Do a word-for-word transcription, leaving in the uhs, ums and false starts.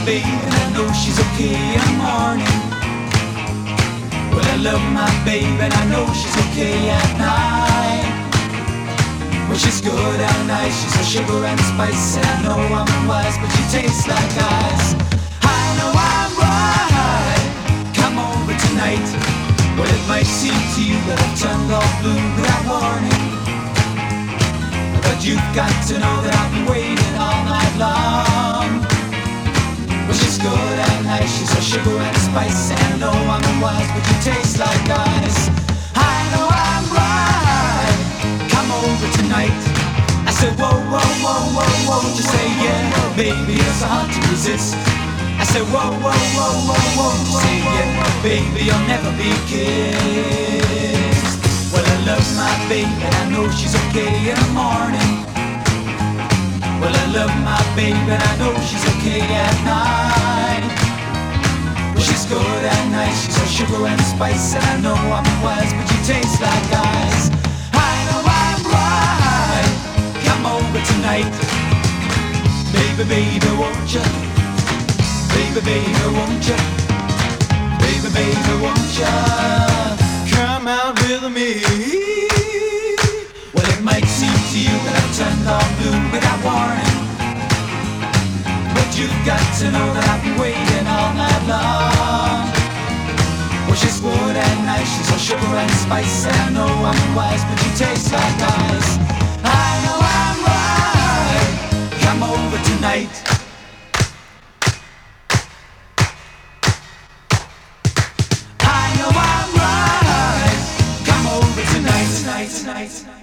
babe and I know she's okay in the morning. Well, I love my babe and I know she's okay at night. Well, she's good and nice, she's a sugar and spice, and I know I'm wise, but she tastes like ice. I know I'm right, come over tonight. Well, it might seem to you that I've turned all blue without warning, but you've got to know that I've been waiting all night long. Well, she's good and nice, she's a sugar and spice, and I know I'm wise, but you taste like ice. I know I'm right, come over tonight. I said whoa, whoa, whoa, whoa, whoa, just say yeah, baby, it's hard to resist. I said whoa, whoa, whoa, whoa, whoa, just say yeah, baby, you'll never be kissed. Well, I love my baby and I know she's okay in the morning. Well, I love my baby and I know she's okay at night. Well, she's good and nice, she's a sugar and spice, and I know I'm wise, but you taste like ice. I know I'm right, come over tonight. Baby, baby, won't you? Baby, baby, won't you? Baby, baby, won't you? Come out with me. Well, it might seem to you that I've turned all blue without warning, but you've got to know that I've been waiting all night long. Well, she's good and nice, she's a sugar and spice, and I know I'm wise, but you taste like ice. I know I'm right, come over tonight. I know I'm right, come over tonight, tonight, tonight.